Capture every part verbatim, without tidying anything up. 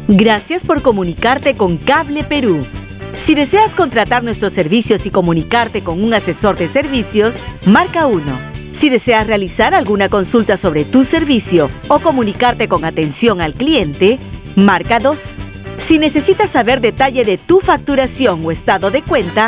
Gracias por comunicarte con Cable Perú. Si deseas contratar nuestros servicios y comunicarte con un asesor de servicios, marca uno. Si deseas realizar alguna consulta sobre tu servicio o comunicarte con atención al cliente, marca dos. Si necesitas saber detalle de tu facturación o estado de cuenta,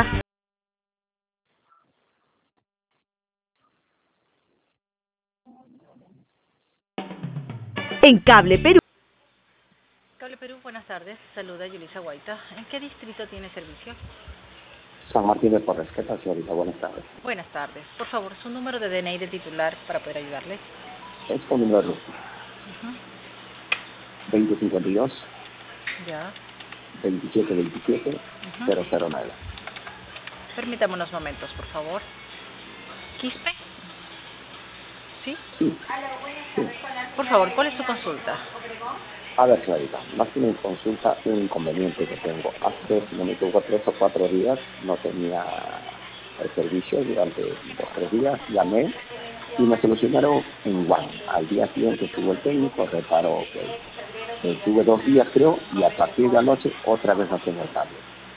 en Cable Perú. Cable Perú, buenas tardes. Saluda Yulisa Guaita. ¿En qué distrito tiene servicio? San Martín de Porres. ¿Qué tal, señorita? Buenas tardes. Buenas tardes. Por favor, su número de D N I del titular para poder ayudarle. Es con número Uh-huh. veinte cincuenta y dos, Ya. veintisiete veintisiete, Uh-huh. cero cero nueve. Permítame unos momentos, por favor. ¿Quispe? ¿Sí? Sí, sí. Por favor, ¿cuál es su consulta? A ver, señorita, más que una consulta, un inconveniente que tengo. Hace, si no me equivoco, tres o cuatro días no tenía el servicio. Durante dos o tres días llamé y me solucionaron en One. Al día siguiente estuvo el técnico, reparó que eh, tuve dos días creo, y a partir de la noche otra vez no tengo el cable.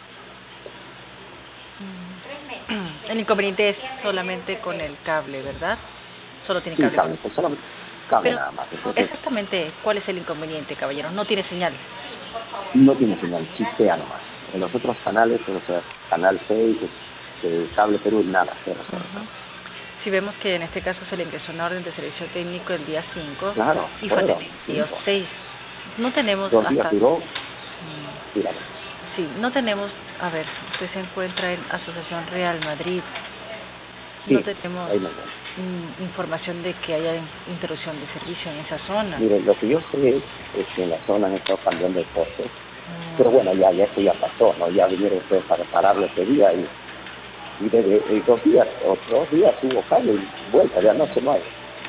El inconveniente es solamente con el cable, ¿verdad? Solo tiene Sí, cable. cable, pues solamente cable Pero, nada más. Entonces, exactamente, ¿cuál es el inconveniente, caballero? No tiene señal. no tiene señal, chispea nomás. En los otros canales, o sea, Canal seis, eh, Cable Perú, nada, cero, cero. Uh-huh. Si vemos que en este caso se le ingresó una orden de servicio técnico el día cinco Claro, y fue fueron el día cinco. seis. No tenemos Dos días hasta... duró, Mm, dígame. Sí, no tenemos... A ver, usted se encuentra en Asociación Real Madrid. Sí, No tenemos ahí me voy. mm, información de que haya interrupción de servicio en esa zona. Mire, lo que yo sé es, es que en la zona han estado cambiando el poste, Mm, pero bueno, ya, ya eso ya pasó, ¿no? Ya vinieron ustedes para pararlo ese día y, y desde eh, dos días, o dos días hubo cable y vuelta, ya no se mueve.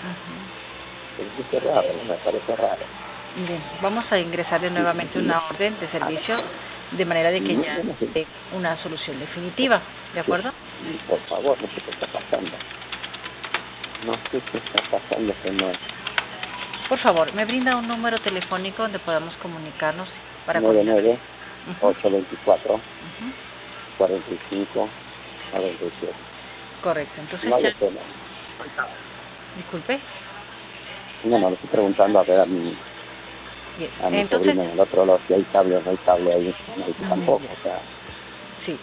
ujú. Entonces es raro, ¿no? Me parece raro. Bien, vamos a ingresarle nuevamente una orden de servicio de manera de que Sí, ya yo no sé. dé una solución definitiva, ¿de acuerdo? Sí, por favor, no sé qué está pasando. No sé qué está pasando, que no. Por favor, me brinda un número telefónico donde podamos comunicarnos para nueve coordinar. nueve, Ujú, ocho dos cuatro, ujú. cuarenta y cinco, noventa y siete. Correcto, entonces No ya, hay pena. disculpe. No, no, le estoy preguntando a ver a mi, Bien, a mi entonces, sobrino en el otro lado si hay cable o no hay cable ahí. Me dice mm, tampoco, o sea, sí,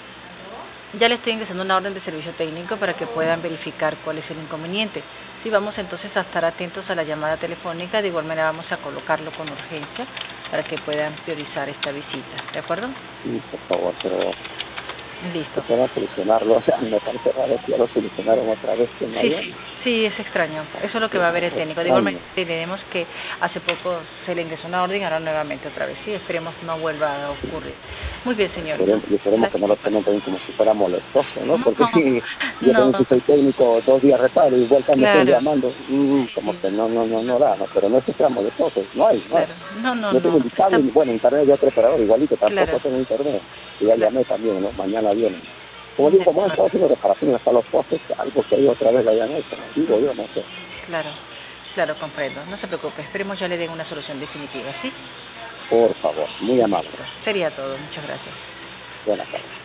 ya le estoy ingresando una orden de servicio técnico para que puedan verificar cuál es el inconveniente. Sí, vamos entonces a estar atentos a la llamada telefónica, de igual manera vamos a colocarlo con urgencia para que puedan priorizar esta visita, ¿de acuerdo? sí, por favor, pero Listo. que puedan solucionarlo. O sea, me parece raro que ya lo solucionaron otra vez que no Sí, había. sí, sí, es extraño. Eso es lo que va a ver el técnico. De igual Extraño. manera, tenemos que hace poco se le ingresó una orden, ahora nuevamente otra vez. Sí, esperemos no vuelva a ocurrir. Muy bien, señor. Esperemos, y esperemos que no lo Gracias. tomen también como si fuera molestoso, ¿no? Porque No, sí, yo no, también si soy técnico, dos días reparo y vuelta me estén claro. llamando, mm, como Sí, que no, no, no, no da, ¿no? Pero no es que sea molestoso, no hay, no hay. claro. No, no, No tengo no. ni cable, Está, ni- bueno, internet de otro operador, igualito, tampoco claro, tengo internet. Y ya claro. llamé también, ¿no? Mañana vienen. Como De digo, como han estado acuerdo. haciendo reparaciones hasta los postes, algo que ellos otra vez lo hayan hecho, ¿no? Digo yo, no sé. Claro, claro, comprendo. No se preocupe, esperemos ya le den una solución definitiva, ¿sí? Por favor, muy amable. Sería todo. Muchas gracias. Buenas tardes.